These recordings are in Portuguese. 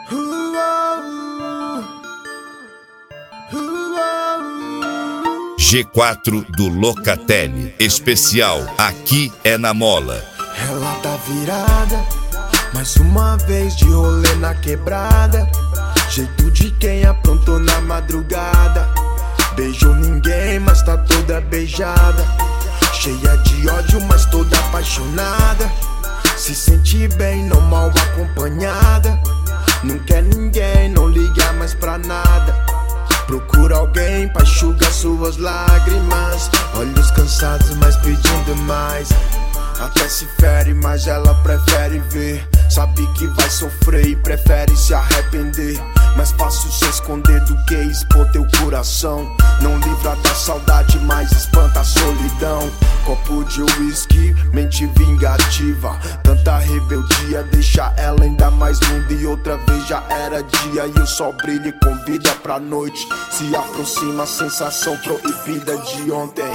G4 do Locatelli, especial Aqui é na Mola. Ela tá virada, mais uma vez de rolê na quebrada. Jeito de quem aprontou na madrugada. Beijou ninguém, mas tá toda beijada. Cheia de ódio, mas toda apaixonada. Se sente bem, não mal acompanhada. Não quer ninguém, não liga mais pra nada. Procura alguém pra enxugar suas lágrimas. Olhos cansados, mas pedindo mais. Até se fere, mas ela prefere ver. Sabe que vai sofrer e prefere se arrepender. Mais fácil se esconder do que expor teu coração. Não livra da saudade, mas espanta a solidão. Copo de uísque, mente vingativa. Tanta rebeldia deixa ela ainda mais linda. E outra vez já era dia e o sol brilha e convida pra noite. Se aproxima a sensação proibida de ontem.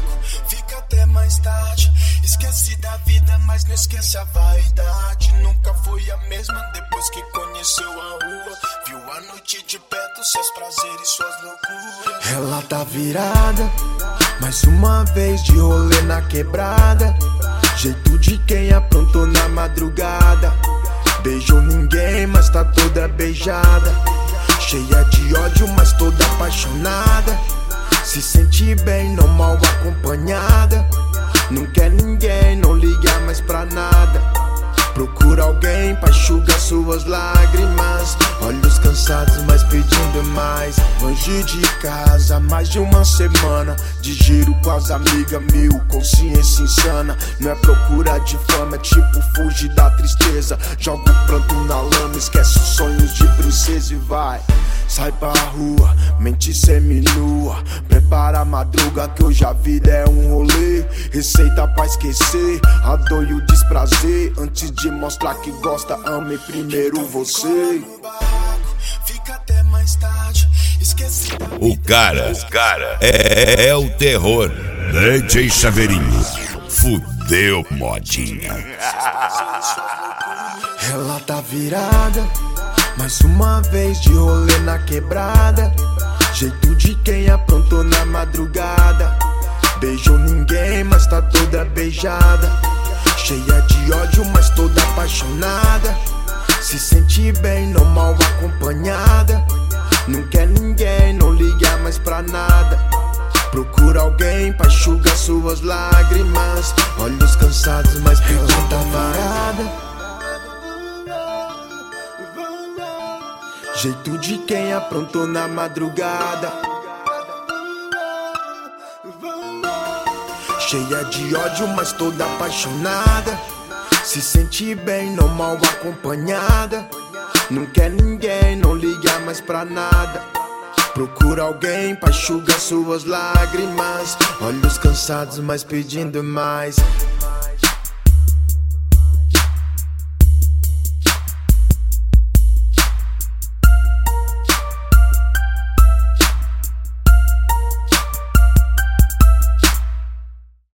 Fica até mais tarde. Esquece da vida, mas não esquece a vaidade. Nunca foi a mesma depois que conheceu a rua. Viu a noite de perto, seus prazeres, suas loucuras. Ela tá virada, mais uma vez de rolê na quebrada. Jeito de quem aprontou na madrugada. Beijou ninguém, mas tá toda beijada. Cheia de ódio, mas toda apaixonada. Se sente bem, não mal acompanhada. Não quer ninguém, não liga mais pra nada. Procura alguém pra enxugar suas lágrimas. Olhos cansados, mas pedindo mais. Longe de casa, mais de uma semana. De giro com as amigas, mil, consciência insana. Não é procura de fama, é tipo fugir da tristeza. Joga o pranto na lama, esquece os sonhos de princesa e vai. Sai pra rua, mente seminua. Prepara a madruga que hoje a vida é um rolê. Receita pra esquecer a dor e o desprazer. Antes de mostrar que gosta, ame primeiro você. Fica até mais tarde. Esquece. O cara é o terror. DJ Chaveirinho, fudeu modinha. Ela tá virada, mais uma vez de rolê na quebrada. Jeito de quem aprontou na madrugada. Beijou ninguém, mas tá toda beijada. Cheia de ódio, mas toda apaixonada. Se sente bem, não mal acompanhada. Não quer ninguém, não liga mais pra nada. Procura alguém pra enxugar suas lágrimas. Olhos cansados, mas pedindo tá varada. Jeito de quem aprontou na madrugada. Cheia de ódio, mas toda apaixonada. Se sente bem, não mal acompanhada. Não quer ninguém, não liga mais pra nada. Procura alguém pra enxugar suas lágrimas. Olhos cansados, mas pedindo mais.